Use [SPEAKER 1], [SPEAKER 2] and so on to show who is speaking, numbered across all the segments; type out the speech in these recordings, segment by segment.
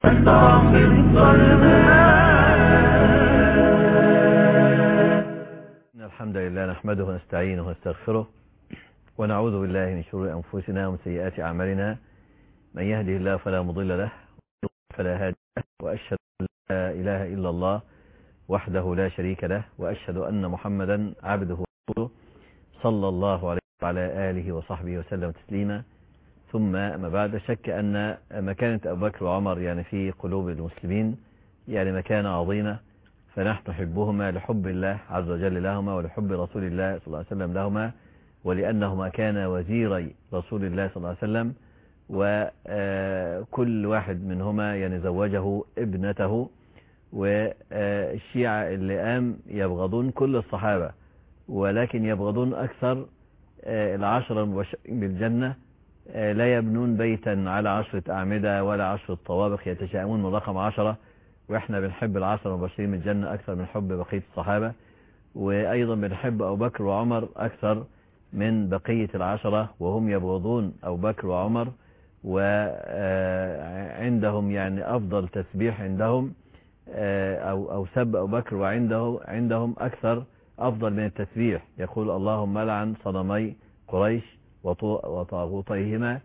[SPEAKER 1] إن الحمد لله نحمده ونستعينه ونستغفره ونعوذ بالله من شرور أنفسنا ومن سيئات أعمالنا. من يهده الله فلا مضل له فلا هادي له، وأشهد أن لا إله إلا الله وحده لا شريك له، وأشهد أن محمدا عبده ورسوله صلى الله عليه وعلى آله وصحبه وسلم تسليما. ثم ما بعد، شك أن مكانة أبو بكر وعمر يعني في قلوب المسلمين يعني مكانة عظيمة، فنحن نحبهما لحب الله عز وجل لهما، ولحب رسول الله صلى الله عليه وسلم لهما، ولأنهما كان وزيري رسول الله صلى الله عليه وسلم، وكل واحد منهما يعني زوجه ابنته. والشيعة اللي قام يبغضون كل الصحابة، ولكن يبغضون أكثر العشرة المبشرين بالجنة. لا يبنون بيتا على 10 أعمدة ولا 10 طوابق، يتشائمون من رقم 10، وإحنا بنحب العشرة المبشرين بالجنة أكثر من حب بقية الصحابة. وأيضا بنحب أبو بكر وعمر أكثر من بقية العشرة، وهم يبغضون أبو بكر وعمر، وعندهم يعني أفضل تسبيح عندهم أو سب أبو بكر، وعندهم أكثر أفضل من التسبيح. يقول اللهم لعن صنمي قريش وطاغوتيهما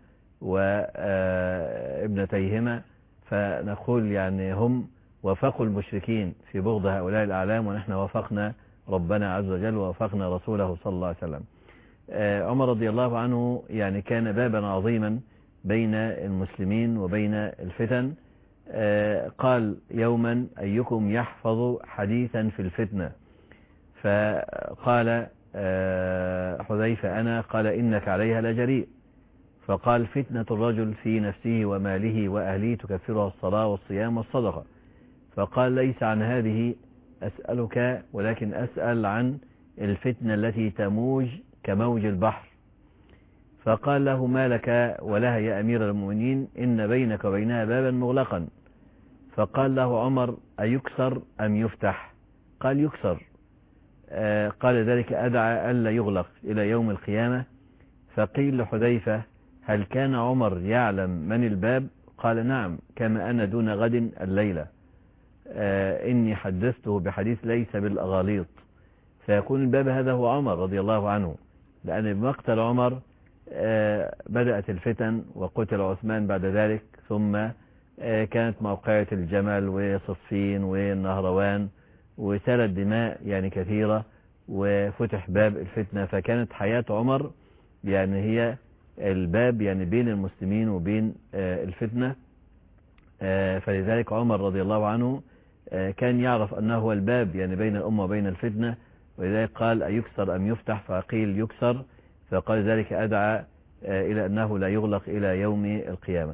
[SPEAKER 1] وابنتيهما. فنقول يعني هم وافقوا المشركين في بغض هؤلاء الأعلام، ونحن وافقنا ربنا عز وجل ووافقنا رسوله صلى الله عليه وسلم. عمر رضي الله عنه يعني كان بابا عظيما بين المسلمين وبين الفتن. قال يوما أيكم يحفظ حديثا في الفتنة؟ فقال حذيفة أنا. قال إنك عليها لجريء. فقال فتنة الرجل في نفسه وماله وأهله تكفرها الصلاة والصيام والصدقة. فقال ليس عن هذه أسألك، ولكن أسأل عن الفتنة التي تموج كموج البحر. فقال له ما لك ولها يا أمير المؤمنين؟ إن بينك وبينها بابا مغلقا. فقال له عمر أيكسر أم يفتح؟ قال يكسر. قال ذلك أدعى ألا يغلق إلى يوم القيامة. فقيل لحذيفة هل كان عمر يعلم من الباب؟ قال نعم، كما أنا دون غد الليلة إني حدثته بحديث ليس بالأغاليط. فيكون الباب هذا هو عمر رضي الله عنه، لأن بمقتل عمر بدأت الفتن، وقتل عثمان بعد ذلك، ثم كانت موقعة الجمل وصفين والنهروان، وسالت دماء يعني كثيرة، وفتح باب الفتنة. فكانت حياة عمر يعني هي الباب يعني بين المسلمين وبين الفتنة. فلذلك عمر رضي الله عنه كان يعرف أنه هو الباب يعني بين الأمة وبين الفتنة، ولذلك قال أيكسر أم يفتح؟ فقيل يكسر. فقال ذلك أدعى إلى أنه لا يغلق إلى يوم القيامة.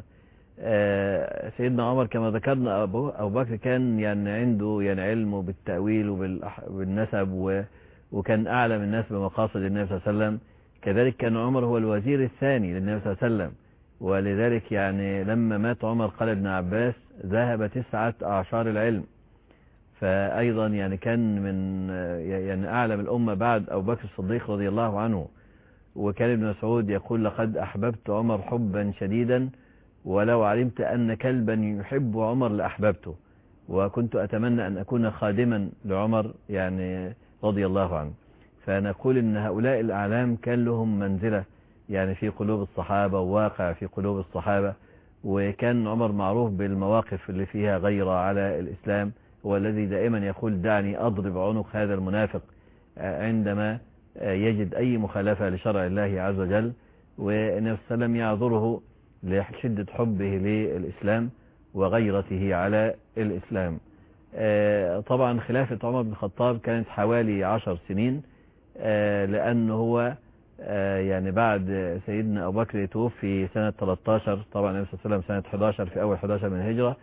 [SPEAKER 1] سيدنا عمر كما ذكرنا أبو بكر كان يعني عنده يعني علمه بالتأويل وبالنسب، وكان أعلم الناس بمقاصد النبي صلى الله عليه وسلم. كذلك كان عمر هو الوزير الثاني للنبي صلى الله عليه وسلم، ولذلك يعني لما مات عمر قال ابن عباس ذهب 9 أعشار العلم. فأيضا يعني كان من يعني أعلم الأمة بعد أبو بكر الصديق رضي الله عنه. وكان ابن مسعود يقول لقد أحببت عمر حبا شديدا، ولو علمت أن كلبا يحب عمر لأحببته، وكنت أتمنى أن أكون خادما لعمر يعني رضي الله عنه. فنقول إن هؤلاء الأعلام كان لهم منزلة يعني في قلوب الصحابة، وواقع في قلوب الصحابة. وكان عمر معروف بالمواقف اللي فيها غيرة على الإسلام، هو الذي دائما يقول دعني أضرب عنق هذا المنافق عندما يجد أي مخالفة لشرع الله عز وجل. والنبي صلى الله عليه وسلم يعذره لشدة حبه للإسلام وغيرته على الإسلام. طبعا خلافة عمر بن الخطاب كانت حوالي 10 سنين، لأنه هو يعني بعد سيدنا أبو بكر توفي سنة 13. طبعا النبي صلى الله عليه وسلم سنة 11 في أول 11 من الهجرة،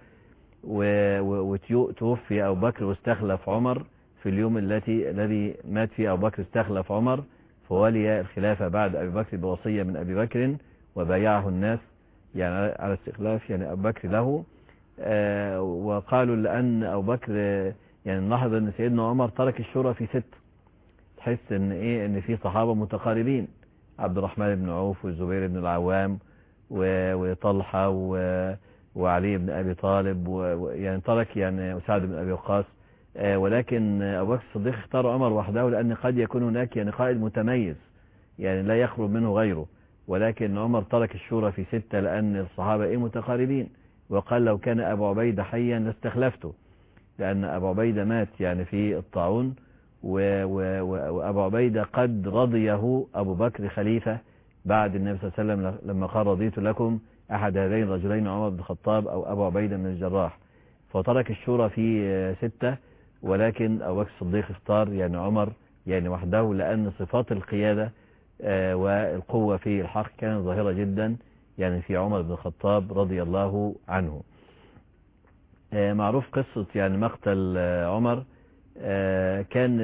[SPEAKER 1] وتوفي أبو بكر واستخلف عمر في اليوم الذي مات فيه أبو بكر استخلف عمر، فولي الخلافة بعد أبي بكر بوصية من أبي بكر، وبايعه الناس يعني على استخلاف يعني أبو بكر له. وقالوا لأن أبو بكر يعني نلاحظ أن سيدنا عمر ترك الشورى في 6. تحس ان في صحابة متقاربين، عبد الرحمن بن عوف والزبير بن العوام وطلحة وعلي بن أبي طالب يعني ترك يعني سعد بن أبي وقاص، ولكن أبو بكر الصديق اختار عمر وحده لأن قد يكون هناك يعني قائد متميز يعني لا يخرج منه غيره، ولكن عمر ترك الشورى في 6 لأن الصحابة متقاربين، وقال لو كان أبو عبيدة حيا لاستخلفته، لأن أبو عبيدة مات يعني في الطاعون، وأبو عبيدة قد رضيه أبو بكر خليفة بعد النبي صلى الله عليه وسلم لما قال رضيت لكم أحد هذين الرجلين عمر بن الخطاب أو أبو عبيدة من الجراح، فترك الشورى في 6، ولكن أبو بكر الصديق اختار يعني عمر يعني وحده لأن صفات القيادة والقوة في الحق كانت ظاهرة جدا يعني في عمر بن الخطاب رضي الله عنه. معروف قصة يعني مقتل عمر، كان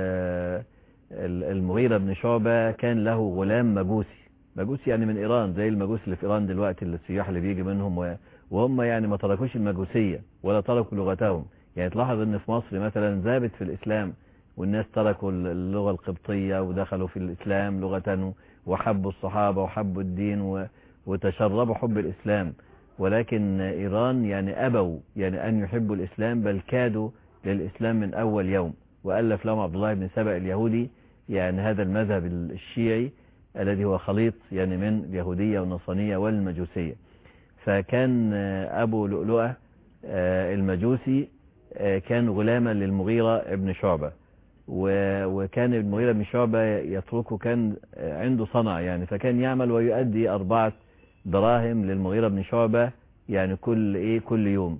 [SPEAKER 1] المغيرة بن شعبة كان له غلام مجوسي يعني من إيران زي المجوس اللي في إيران دلوقتي السياح اللي بيجي منهم، وهم يعني ما تركوش المجوسية ولا تركوا لغتهم. يعني تلاحظ ان في مصر مثلا ذابت في الإسلام والناس تركوا اللغة القبطية ودخلوا في الإسلام لغة وحبوا الصحابة وحبوا الدين وتشربوا حب الإسلام، ولكن إيران يعني أبوا يعني أن يحبوا الإسلام بل كادوا للإسلام من أول يوم، وألف لهم عبد الله بن سبأ اليهودي يعني هذا المذهب الشيعي الذي هو خليط يعني من اليهودية والنصرانية والمجوسية. فكان أبو لؤلؤة المجوسي كان غلاما للمغيرة ابن شعبة، وكان المغيرة بن شعبة يتركه، كان عنده صنع يعني، فكان يعمل ويؤدي 4 دراهم للمغيرة بن شعبة يعني كل يوم.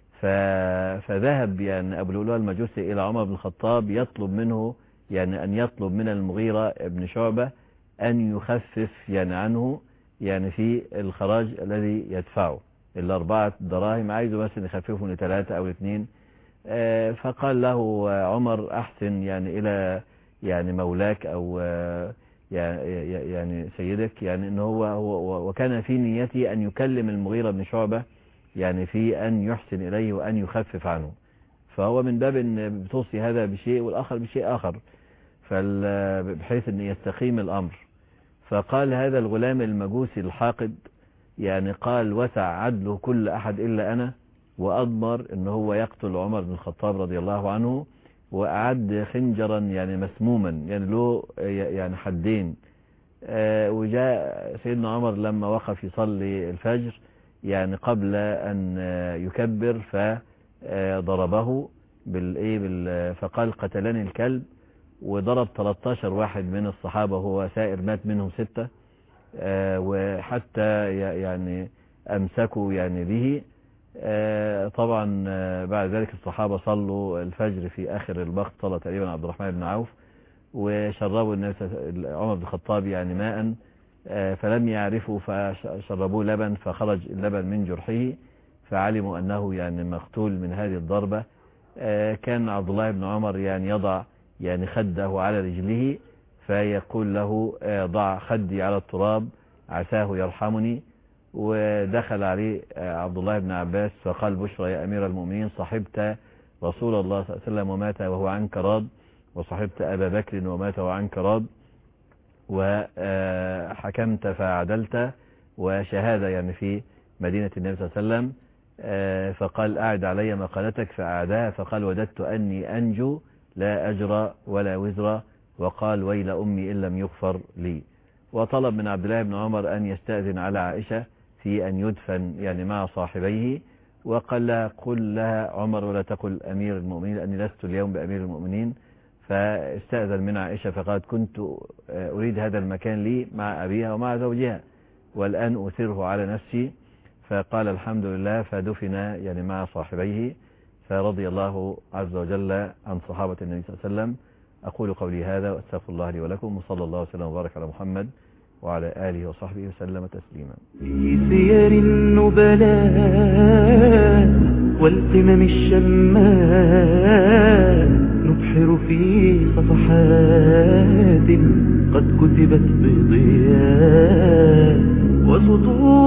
[SPEAKER 1] فذهب يعني أبو لؤلؤة المجوسي إلى عمر بن الخطاب يطلب منه يعني أن يطلب من المغيرة ابن شعبة أن يخفف يعني عنه يعني في الخراج الذي يدفعه، ال4 دراهم عايزه مثلا يخففه ل3 أو 2. فقال له عمر أحسن يعني إلى يعني مولاك أو يعني سيدك، يعني إن هو وكان في نيته أن يكلم المغيرة بن شعبة يعني في أن يحسن إليه وأن يخفف عنه، فهو من باب أن بتوصي هذا بشيء والآخر بشيء آخر بحيث أن يستقيم الأمر. فقال هذا الغلام المجوسي الحاقد يعني قال وسع عدله كل أحد إلا أنا، وأضمر أن هو يقتل عمر بن الخطاب رضي الله عنه، وأعد خنجرا يعني مسموما يعني له يعني حدين. وجاء سيدنا عمر لما وقف يصلي الفجر يعني قبل أن يكبر فضربه فقال قتلني الكلب، وضرب 13 واحد من الصحابة وهو سائر مات منهم 6، وحتى يعني أمسكوا يعني به. طبعا بعد ذلك الصحابة صلوا الفجر في آخر الوقت، صلى تقريبا عبد الرحمن بن عوف، وشربوا عمر بن الخطاب يعني ماء فلم يعرفوا فشربوه لبن، فخرج اللبن من جرحه فعلموا أنه يعني مقتول من هذه الضربة. كان عبد الله بن عمر يعني يضع يعني خده على رجله فيقول له ضع خدي على التراب عساه يرحمني. ودخل عليه عبد الله بن عباس فقال بشرى يا أمير المؤمنين، صحبت رسول الله صلى الله عليه وسلم ومات وهو عنك راض، وصحبت أبا بكر ومات وهو عنك راض، وحكمت فعدلت، وشهادة يعني في مدينة النبي صلى الله عليه وسلم. فقال أعد علي مقالتك فأعدها، فقال وددت أني أنجو لا أجر ولا وزر، وقال ويل أمي إن لم يغفر لي. وطلب من عبد الله بن عمر أن يستأذن على عائشة في أن يدفن يعني مع صاحبيه، وقال لها قل لها عمر ولا تقل أمير المؤمنين لأني لست اليوم بأمير المؤمنين. فاستأذن من عائشة فقالت كنت أريد هذا المكان لي مع أبيها ومع زوجها والآن أثره على نفسي، فقال الحمد لله، فدفن يعني مع صاحبيه. فرضي الله عز وجل عن صحابة النبي صلى الله عليه وسلم. أقول قولي هذا وأستغفر الله لي ولكم، وصلى الله وسلم وبارك على محمد وعلى آله وصحبه وسلم تسليما.
[SPEAKER 2] في سير النبلاء والقمم الشماء نبحر في صفحات قد كتبت بضياء وسطور